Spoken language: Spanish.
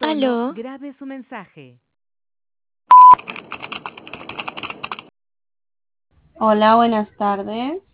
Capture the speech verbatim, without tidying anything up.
tono, Aló, grabe su mensaje. Hola, buenas tardes.